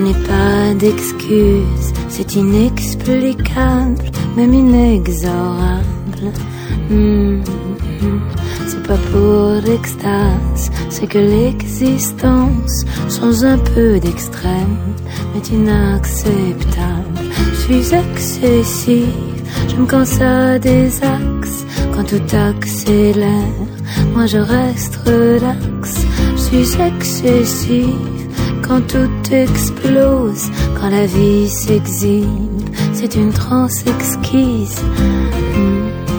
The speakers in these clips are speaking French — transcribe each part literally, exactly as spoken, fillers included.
n'ai pas d'excuses, c'est inexplicable, même inexorable. Mmh, mmh. C'est pas pour l'extase, c'est que l'existence, sans un peu d'extrême, est inacceptable. Je suis excessive, j'aime quand ça désaxe, quand tout accélère, moi je reste relax. Je suis excessive, quand tout explose, quand la vie s'exhibe, c'est une transe exquise. Mmh.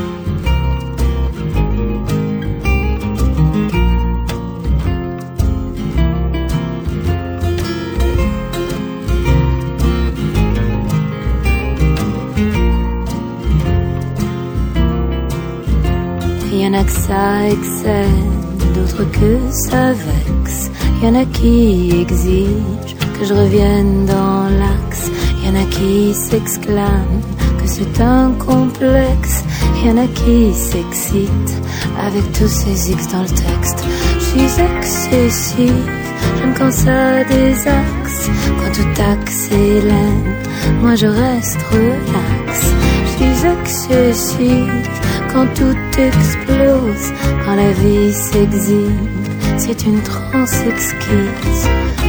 Y'en a que ça excède, d'autres que ça vexe. Y'en a qui exigent que je revienne dans l'axe. Y'en a qui s'exclament que c'est un complexe. Y'en a qui s'excitent avec tous ces X dans le texte. Je suis excessive, j'aime quand ça désaxe, quand tout accélère, moi je reste relax. Je suis excessive, quand tout explose, quand la vie s'exhibe, c'est une transe exquise.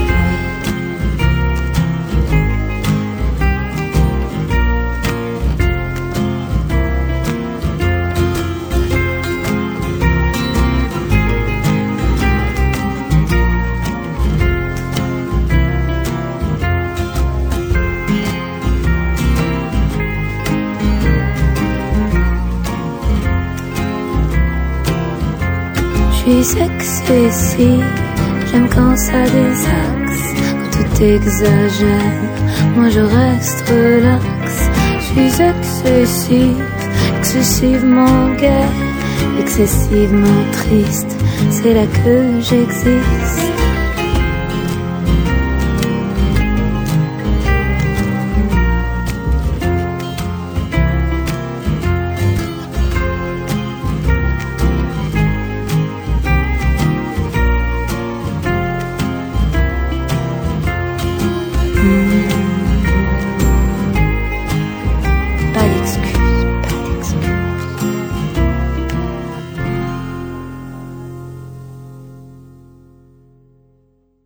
Je suis excessive, j'aime quand ça désaxe, quand tout exagère, moi je reste relax. Je suis excessive, excessivement gaie, excessivement triste, c'est là que j'existe.